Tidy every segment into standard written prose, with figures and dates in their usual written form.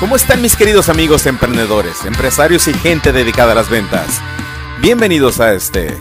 ¿Cómo están mis queridos amigos emprendedores, empresarios y gente dedicada a las ventas? Bienvenidos a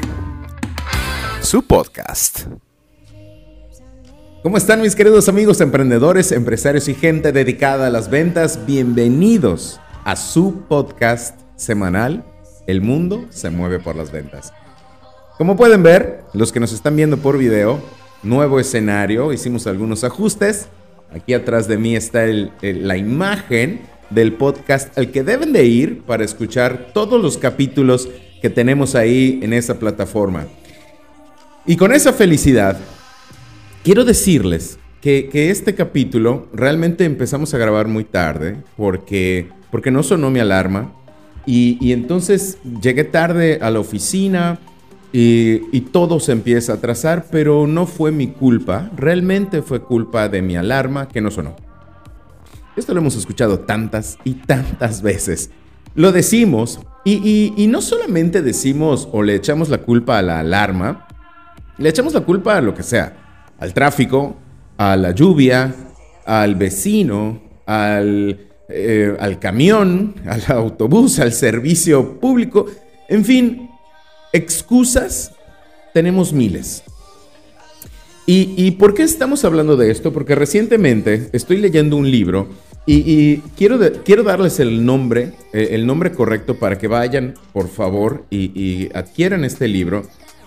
su podcast. ¿Cómo están mis queridos amigos emprendedores, empresarios y gente dedicada a las ventas? Bienvenidos a su podcast semanal, El Mundo se Mueve por las Ventas. Como pueden ver, los que nos están viendo por video, nuevo escenario, hicimos algunos ajustes. Aquí atrás de mí está la imagen del podcast al que deben de ir para escuchar todos los capítulos que tenemos ahí en esa plataforma. Y con esa felicidad, quiero decirles que este capítulo realmente empezamos a grabar muy tarde porque no sonó mi alarma y entonces llegué tarde a la oficina y todo se empieza a atrasar, pero no fue mi culpa, realmente fue culpa de mi alarma que no sonó. Esto lo hemos escuchado tantas y tantas veces. Lo decimos y no solamente decimos o le echamos la culpa a la alarma, le echamos la culpa a lo que sea, al tráfico, a la lluvia, al vecino, al camión, al autobús, al servicio público, en fin, excusas tenemos miles. ¿Y por qué estamos hablando de esto? Porque recientemente estoy leyendo un libro y quiero darles el nombre correcto para que vayan, por favor, y adquieran este libro.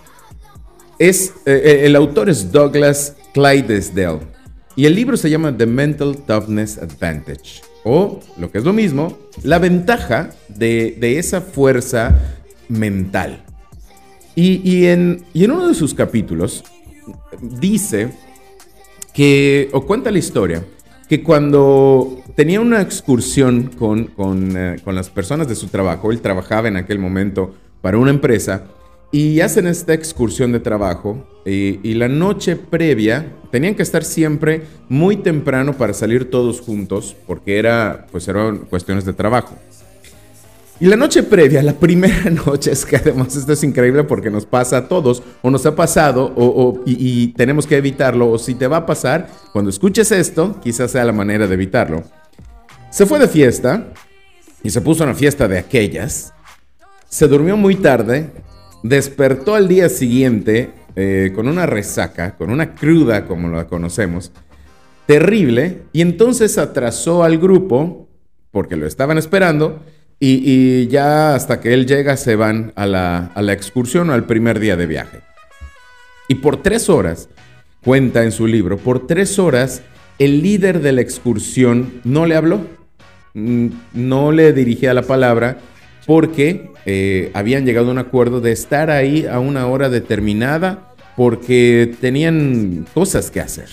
El autor es Douglas Clydesdale y el libro se llama The Mental Toughness Advantage, o lo que es lo mismo, la ventaja de esa fuerza mental. Y en uno de sus capítulos dice cuenta la historia que cuando tenía una excursión con las personas de su trabajo, él trabajaba en aquel momento para una empresa, y hacen esta excursión de trabajo y la noche previa tenían que estar siempre muy temprano para salir todos juntos porque eran cuestiones de trabajo. Y la noche previa, la primera noche, es que además esto es increíble porque nos pasa a todos, o nos ha pasado, y tenemos que evitarlo, o si te va a pasar, cuando escuches esto, quizás sea la manera de evitarlo. Se fue de fiesta, y se puso una fiesta de aquellas, se durmió muy tarde, despertó al día siguiente con una resaca, con una cruda como la conocemos, terrible, y entonces atrasó al grupo, porque lo estaban esperando, y ya hasta que él llega se van a la excursión o al primer día de viaje. Y por 3 horas, cuenta en su libro, por 3 horas el líder de la excursión no le habló, no le dirigía la palabra porque habían llegado a un acuerdo de estar ahí a una hora determinada porque tenían cosas que hacer.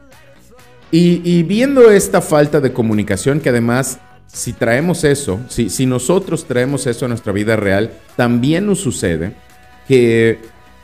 Y viendo esta falta de comunicación, que además, si traemos eso, si nosotros traemos eso a nuestra vida real, también nos sucede que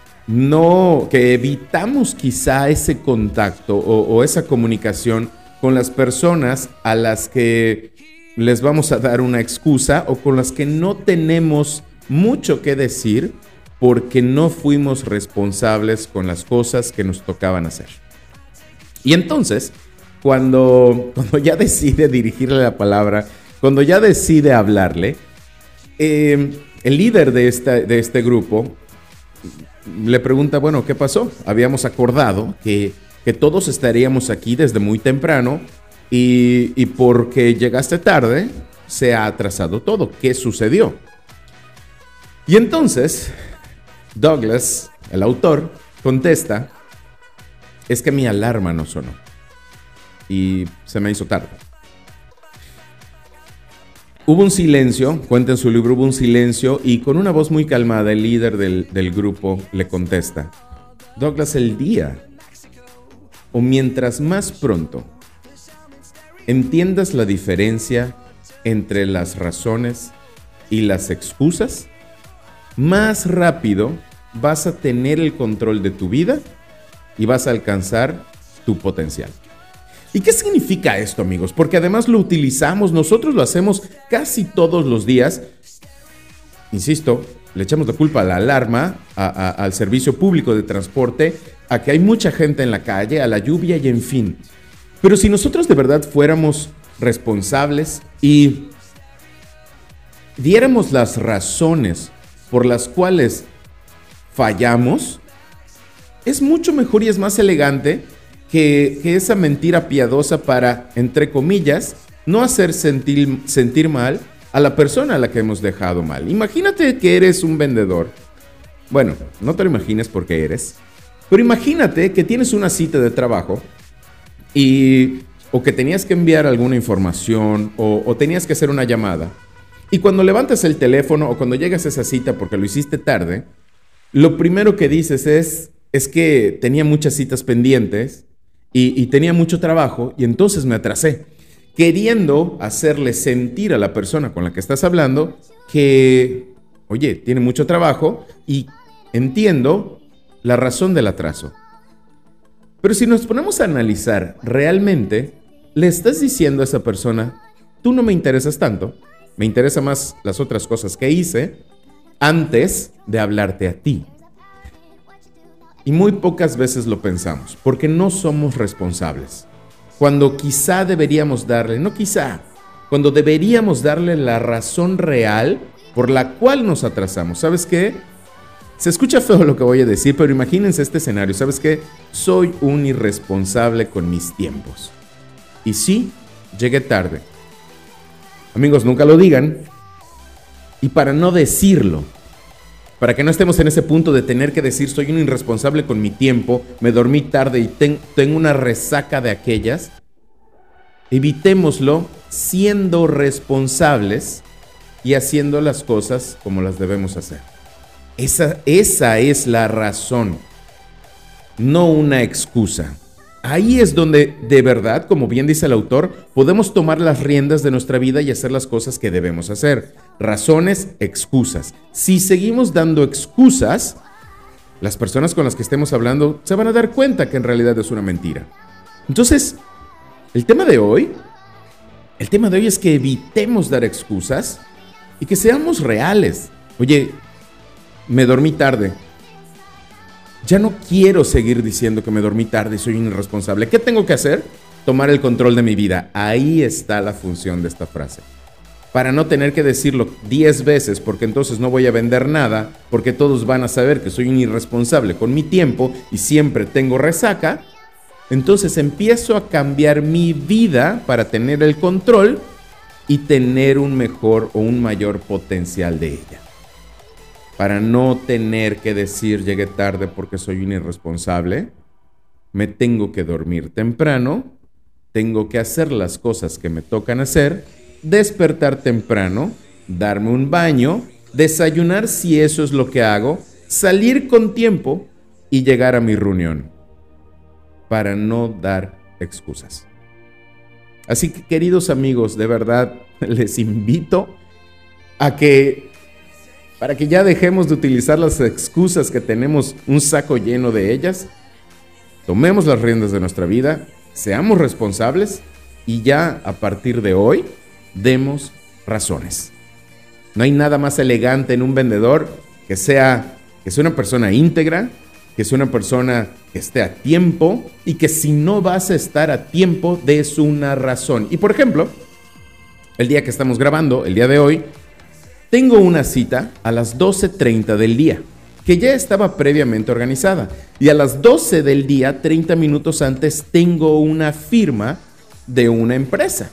evitamos quizá ese contacto o esa comunicación con las personas a las que les vamos a dar una excusa o con las que no tenemos mucho que decir porque no fuimos responsables con las cosas que nos tocaban hacer. Y entonces, cuando ya decide dirigirle la palabra, cuando ya decide hablarle, el líder de este grupo le pregunta, bueno, ¿qué pasó? Habíamos acordado que todos estaríamos aquí desde muy temprano y porque llegaste tarde, se ha atrasado todo. ¿Qué sucedió? Y entonces, Douglas, el autor, contesta, es que mi alarma no sonó y se me hizo tarde. Hubo un silencio, cuenta en su libro, hubo un silencio y con una voz muy calmada el líder del grupo le contesta, Douglas, el día o mientras más pronto entiendas la diferencia entre las razones y las excusas, más rápido vas a tener el control de tu vida y vas a alcanzar tu potencial. ¿Y qué significa esto, amigos? Porque además lo utilizamos, nosotros lo hacemos casi todos los días. Insisto, le echamos la culpa a la alarma, al servicio público de transporte, a que hay mucha gente en la calle, a la lluvia y en fin. Pero si nosotros de verdad fuéramos responsables y diéramos las razones por las cuales fallamos, es mucho mejor y es más elegante que esa mentira piadosa para, entre comillas, no hacer sentir mal a la persona a la que hemos dejado mal. Imagínate que eres un vendedor. Bueno, no te lo imagines porque eres. Pero imagínate que tienes una cita de trabajo o que tenías que enviar alguna información o tenías que hacer una llamada. Y cuando levantas el teléfono o cuando llegas a esa cita porque lo hiciste tarde, lo primero que dices es que tenía muchas citas pendientes y tenía mucho trabajo y entonces me atrasé, queriendo hacerle sentir a la persona con la que estás hablando que, oye, tiene mucho trabajo y entiendo la razón del atraso. Pero si nos ponemos a analizar, realmente le estás diciendo a esa persona, tú no me interesas tanto, me interesan más las otras cosas que hice antes de hablarte a ti. Y muy pocas veces lo pensamos, porque no somos responsables. Cuando quizá deberíamos darle, no quizá, cuando deberíamos darle la razón real por la cual nos atrasamos. ¿Sabes qué? Se escucha feo lo que voy a decir, pero imagínense este escenario. ¿Sabes qué? Soy un irresponsable con mis tiempos. Y sí, llegué tarde. Amigos, nunca lo digan. Y para no decirlo, para que no estemos en ese punto de tener que decir soy un irresponsable con mi tiempo, me dormí tarde y tengo una resaca de aquellas, evitémoslo siendo responsables y haciendo las cosas como las debemos hacer. Esa es la razón, no una excusa. Ahí es donde, de verdad, como bien dice el autor, podemos tomar las riendas de nuestra vida y hacer las cosas que debemos hacer. Razones, excusas. Si seguimos dando excusas, las personas con las que estemos hablando se van a dar cuenta que en realidad es una mentira. Entonces, el tema de hoy es que evitemos dar excusas y que seamos reales. Oye, me dormí tarde. Ya no quiero seguir diciendo que me dormí tarde y soy un irresponsable. ¿Qué tengo que hacer? Tomar el control de mi vida. Ahí está la función de esta frase. Para no tener que decirlo 10 veces, porque entonces no voy a vender nada, porque todos van a saber que soy un irresponsable con mi tiempo y siempre tengo resaca, entonces empiezo a cambiar mi vida para tener el control y tener un mejor o un mayor potencial de ella. Para no tener que decir llegué tarde porque soy un irresponsable, me tengo que dormir temprano, tengo que hacer las cosas que me tocan hacer, despertar temprano, darme un baño, desayunar si eso es lo que hago, salir con tiempo y llegar a mi reunión, para no dar excusas. Así que, queridos amigos, de verdad les invito a que para que ya dejemos de utilizar las excusas que tenemos un saco lleno de ellas, tomemos las riendas de nuestra vida, seamos responsables y ya a partir de hoy demos razones. No hay nada más elegante en un vendedor que sea una persona íntegra, que sea una persona que esté a tiempo y que si no vas a estar a tiempo des una razón. Y por ejemplo, el día que estamos grabando, el día de hoy, tengo una cita a las 12:30 del día, que ya estaba previamente organizada. Y a las 12 del día, 30 minutos antes, tengo una firma de una empresa.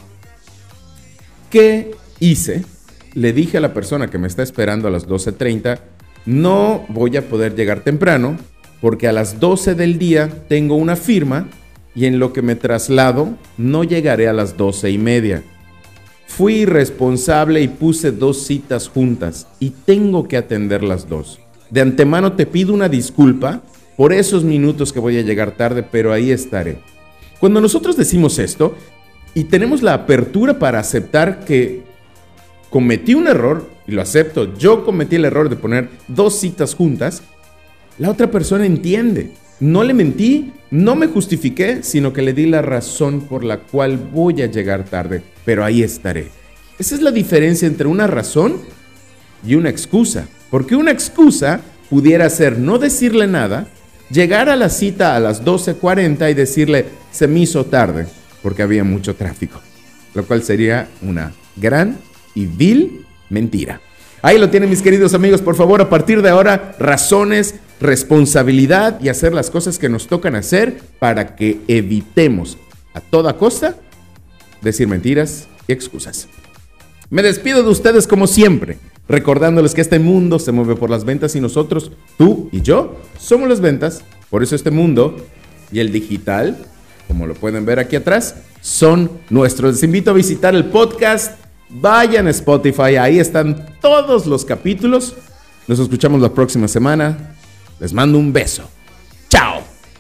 ¿Qué hice? Le dije a la persona que me está esperando a las 12:30, no voy a poder llegar temprano, porque a las 12 del día tengo una firma y en lo que me traslado no llegaré a las 12:30. Fui irresponsable y puse 2 citas juntas y tengo que atender las 2. De antemano te pido una disculpa por esos minutos que voy a llegar tarde, pero ahí estaré. Cuando nosotros decimos esto y tenemos la apertura para aceptar que cometí un error, y lo acepto, yo cometí el error de poner 2 citas juntas, la otra persona entiende. No le mentí, no me justifiqué, sino que le di la razón por la cual voy a llegar tarde, pero ahí estaré. Esa es la diferencia entre una razón y una excusa, porque una excusa pudiera ser no decirle nada, llegar a la cita a las 12:40 y decirle se me hizo tarde porque había mucho tráfico. lo cual sería una gran y vil mentira. Ahí lo tienen, mis queridos amigos. Por favor, a partir de ahora, razones, responsabilidad y hacer las cosas que nos tocan hacer para que evitemos a toda costa decir mentiras y excusas. Me despido de ustedes como siempre, recordándoles que este mundo se mueve por las ventas y nosotros, tú y yo, somos las ventas. Por eso este mundo y el digital, como lo pueden ver aquí atrás, son nuestros. Les invito a visitar el podcast. Vayan a Spotify, ahí están todos los capítulos. Nos escuchamos la próxima semana. Les mando un beso. ¡Chao!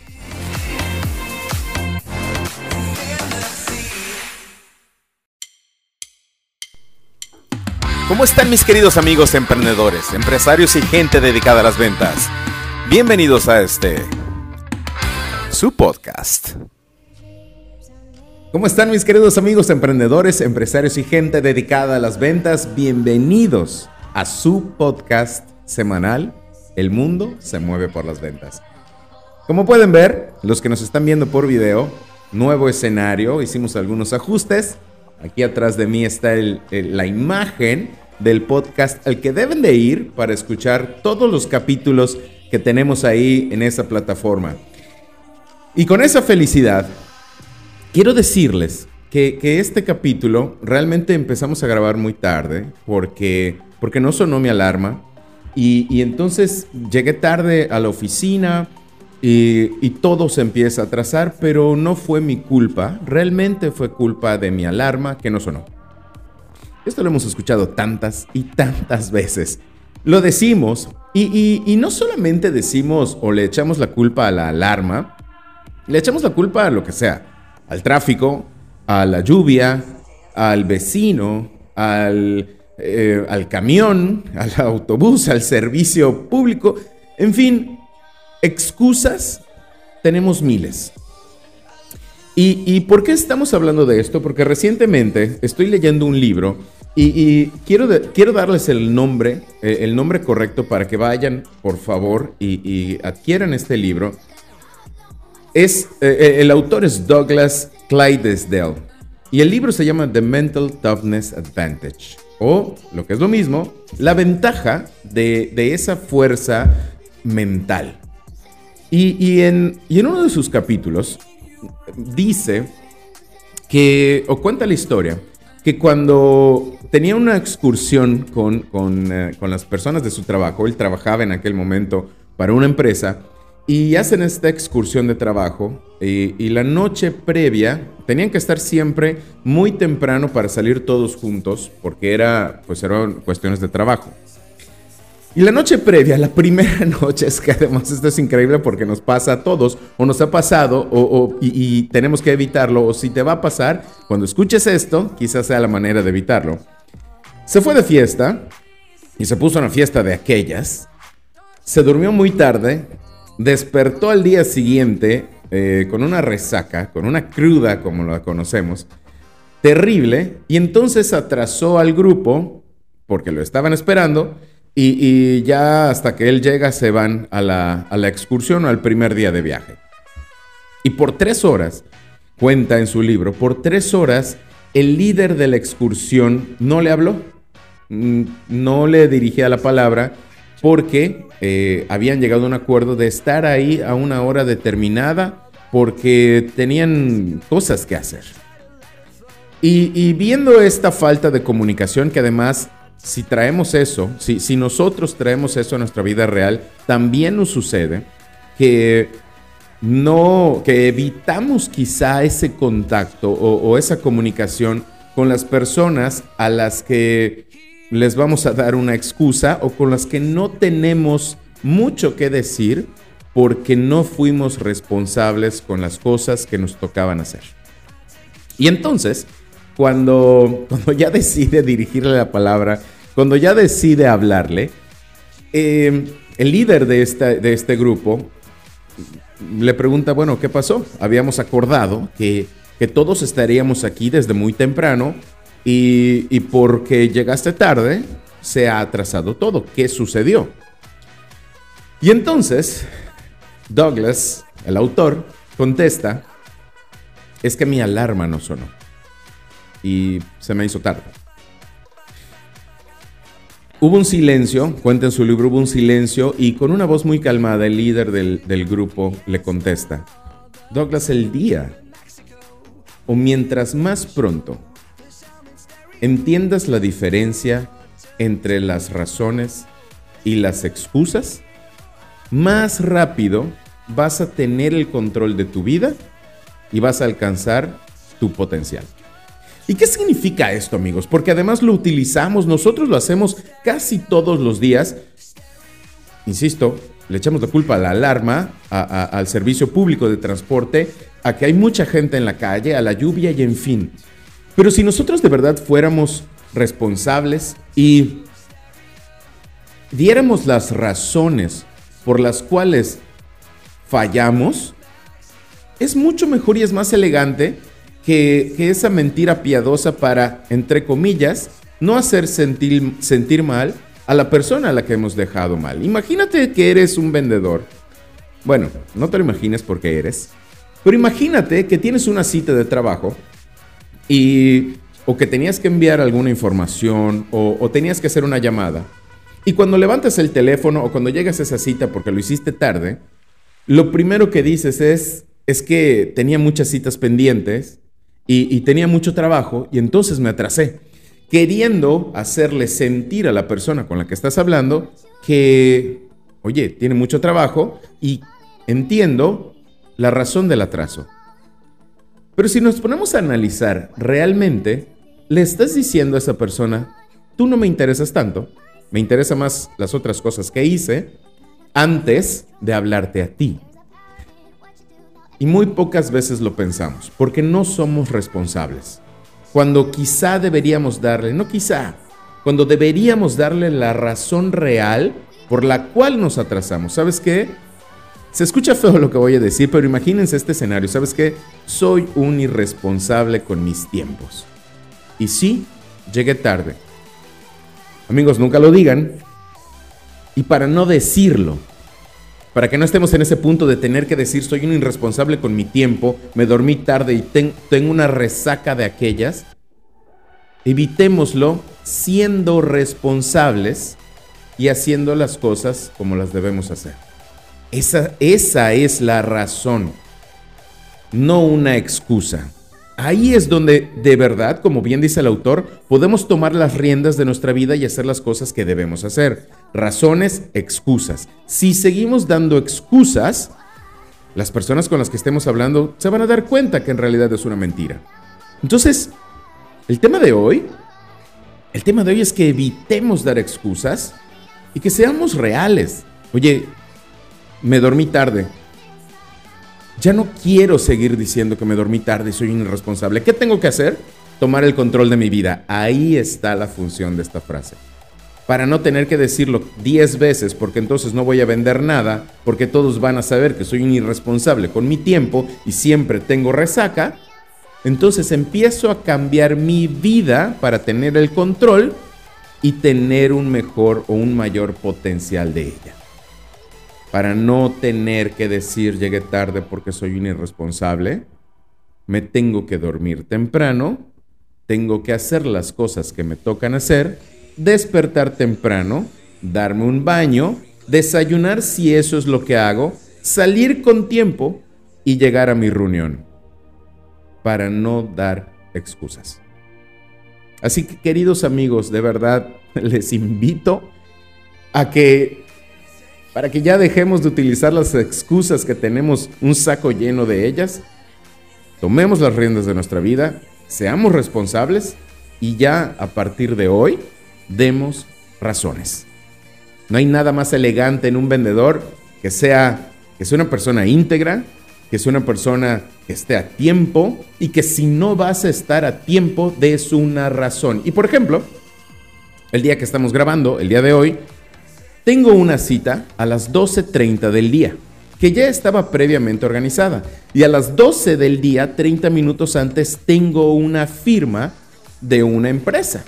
¿Cómo están, mis queridos amigos emprendedores, empresarios y gente dedicada a las ventas? Bienvenidos a su podcast. ¿Cómo están, mis queridos amigos emprendedores, empresarios y gente dedicada a las ventas? Bienvenidos a su podcast semanal, El Mundo se Mueve por las Ventas. Como pueden ver, los que nos están viendo por video, nuevo escenario, hicimos algunos ajustes. Aquí atrás de mí está la imagen del podcast al que deben de ir para escuchar todos los capítulos que tenemos ahí en esa plataforma. Y con esa felicidad, quiero decirles que este capítulo realmente empezamos a grabar muy tarde porque no sonó mi alarma y entonces llegué tarde a la oficina y todo se empieza a atrasar, pero no fue mi culpa, realmente fue culpa de mi alarma que no sonó. Esto lo hemos escuchado tantas y tantas veces. Lo decimos y no solamente decimos o le echamos la culpa a la alarma, le echamos la culpa a lo que sea, al tráfico, a la lluvia, al vecino, al camión, al autobús, al servicio público, en fin, excusas tenemos miles. ¿Y por qué estamos hablando de esto? Porque recientemente estoy leyendo un libro y quiero darles el nombre correcto para que vayan, por favor, y adquieran este libro. El autor es Douglas Clydesdale y el libro se llama The Mental Toughness Advantage, o, lo que es lo mismo, la ventaja de esa fuerza mental. Y en uno de sus capítulos dice o cuenta la historia, que cuando tenía una excursión con las personas de su trabajo, él trabajaba en aquel momento para una empresa, y hacen esta excursión de trabajo y la noche previa tenían que estar siempre muy temprano para salir todos juntos porque eran cuestiones de trabajo. Y la noche previa, la primera noche, es que además esto es increíble porque nos pasa a todos, o nos ha pasado, y tenemos que evitarlo, o si te va a pasar, cuando escuches esto, quizás sea la manera de evitarlo. Se fue de fiesta, y se puso una fiesta de aquellas, se durmió muy tarde, despertó al día siguiente con una resaca, con una cruda como la conocemos, terrible, y entonces atrasó al grupo, porque lo estaban esperando, y ya hasta que él llega se van a la excursión o al primer día de viaje. Y por 3 horas, cuenta en su libro, por 3 horas el líder de la excursión no le habló, no le dirigía la palabra porque habían llegado a un acuerdo de estar ahí a una hora determinada porque tenían cosas que hacer. Y viendo esta falta de comunicación que además... Si traemos eso, si nosotros traemos eso a nuestra vida real, también nos sucede que evitamos quizá ese contacto o esa comunicación con las personas a las que les vamos a dar una excusa o con las que no tenemos mucho que decir porque no fuimos responsables con las cosas que nos tocaban hacer. Y entonces, cuando ya decide dirigirle la palabra, cuando ya decide hablarle, el líder de este grupo le pregunta, bueno, ¿qué pasó? Habíamos acordado que todos estaríamos aquí desde muy temprano y porque llegaste tarde, se ha atrasado todo. ¿Qué sucedió? Y entonces, Douglas, el autor, contesta, es que mi alarma no sonó. y se me hizo tarde. Hubo un silencio, cuenta en su libro, hubo un silencio y con una voz muy calmada el líder del grupo le contesta: Douglas, el día o mientras más pronto entiendas la diferencia entre las razones y las excusas, más rápido vas a tener el control de tu vida y vas a alcanzar tu potencial. ¿Y qué significa esto, amigos? Porque además lo utilizamos, nosotros lo hacemos casi todos los días. Insisto, le echamos la culpa a la alarma, al servicio público de transporte, a que hay mucha gente en la calle, a la lluvia y en fin. Pero si nosotros de verdad fuéramos responsables y diéramos las razones por las cuales fallamos, es mucho mejor y es más elegante que esa mentira piadosa para, entre comillas, no hacer sentir mal a la persona a la que hemos dejado mal. Imagínate que eres un vendedor. Bueno, no te lo imagines porque eres. Pero imagínate que tienes una cita de trabajo o que tenías que enviar alguna información o tenías que hacer una llamada. Y cuando levantas el teléfono o cuando llegas a esa cita porque lo hiciste tarde, lo primero que dices es que tenía muchas citas pendientes y tenía mucho trabajo y entonces me atrasé, queriendo hacerle sentir a la persona con la que estás hablando que, oye, tiene mucho trabajo y entiendo la razón del atraso. Pero si nos ponemos a analizar, realmente le estás diciendo a esa persona: tú no me interesas tanto, me interesa más las otras cosas que hice antes de hablarte a ti. Y muy pocas veces lo pensamos, porque no somos responsables. Cuando quizá deberíamos darle, no quizá, cuando deberíamos darle la razón real por la cual nos atrasamos. ¿Sabes qué? Se escucha feo lo que voy a decir, pero imagínense este escenario. ¿Sabes qué? Soy un irresponsable con mis tiempos. Y sí, llegué tarde. Amigos, nunca lo digan. Y para no decirlo, para que no estemos en ese punto de tener que decir soy un irresponsable con mi tiempo, me dormí tarde y tengo una resaca de aquellas, evitémoslo siendo responsables y haciendo las cosas como las debemos hacer. Esa es la razón, no una excusa. Ahí es donde, de verdad, como bien dice el autor, podemos tomar las riendas de nuestra vida y hacer las cosas que debemos hacer. Razones, excusas. Si seguimos dando excusas, las personas con las que estemos hablando se van a dar cuenta que en realidad es una mentira. Entonces, el tema de hoy es que evitemos dar excusas y que seamos reales. Oye, me dormí tarde. Ya no quiero seguir diciendo que me dormí tarde y soy un irresponsable. ¿Qué tengo que hacer? Tomar el control de mi vida. Ahí está la función de esta frase. Para no tener que decirlo 10 veces, porque entonces no voy a vender nada, porque todos van a saber que soy un irresponsable con mi tiempo y siempre tengo resaca, entonces empiezo a cambiar mi vida para tener el control y tener un mejor o un mayor potencial de ella. Para no tener que decir llegué tarde porque soy un irresponsable, me tengo que dormir temprano, tengo que hacer las cosas que me tocan hacer, despertar temprano, darme un baño, desayunar si eso es lo que hago, salir con tiempo y llegar a mi reunión, para no dar excusas. Así que, queridos amigos, de verdad les invito a que para que ya dejemos de utilizar las excusas que tenemos un saco lleno de ellas, tomemos las riendas de nuestra vida, seamos responsables y ya a partir de hoy demos razones. No hay nada más elegante en un vendedor que sea una persona íntegra, que sea una persona que esté a tiempo y que si no vas a estar a tiempo des una razón. Y por ejemplo, el día que estamos grabando, el día de hoy, tengo una cita a las 12:30 del día, que ya estaba previamente organizada. Y a las 12 del día, 30 minutos antes, tengo una firma de una empresa.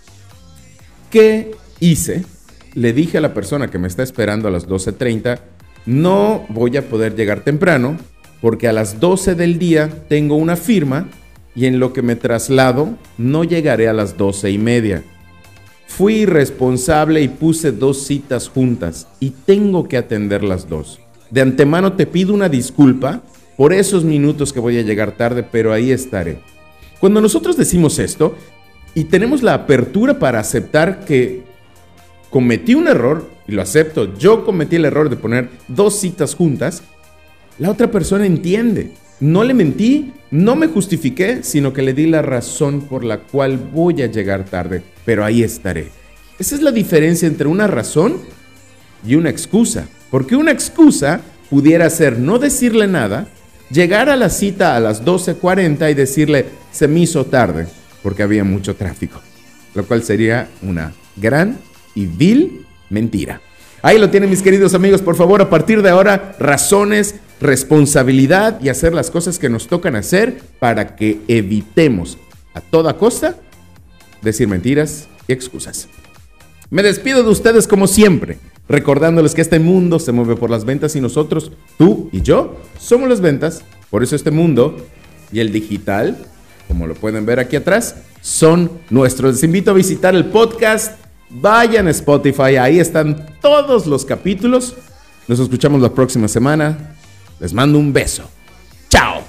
¿Qué hice? Le dije a la persona que me está esperando a las 12:30, no voy a poder llegar temprano, porque a las 12 del día tengo una firma y en lo que me traslado no llegaré a las 12:30. Fui irresponsable y puse 2 citas juntas y tengo que atender las 2. De antemano te pido una disculpa por esos minutos que voy a llegar tarde, pero ahí estaré. Cuando nosotros decimos esto y tenemos la apertura para aceptar que cometí un error, y lo acepto, yo cometí el error de poner 2 citas juntas, la otra persona entiende. No le mentí, no me justifiqué, sino que le di la razón por la cual voy a llegar tarde, pero ahí estaré. Esa es la diferencia entre una razón y una excusa, porque una excusa pudiera ser no decirle nada, llegar a la cita a las 12:40 y decirle se me hizo tarde porque había mucho tráfico, lo cual sería una gran y vil mentira. Ahí lo tienen, mis queridos amigos. Por favor, a partir de ahora, razones, responsabilidad y hacer las cosas que nos tocan hacer para que evitemos a toda costa decir mentiras y excusas. Me despido de ustedes como siempre, recordándoles que este mundo se mueve por las ventas y nosotros, tú y yo, somos las ventas. Por eso este mundo y el digital, como lo pueden ver aquí atrás, son nuestros. Les invito a visitar el podcast. Vayan a Spotify, ahí están todos los capítulos. Nos escuchamos la próxima semana. Les mando un beso. ¡Chao!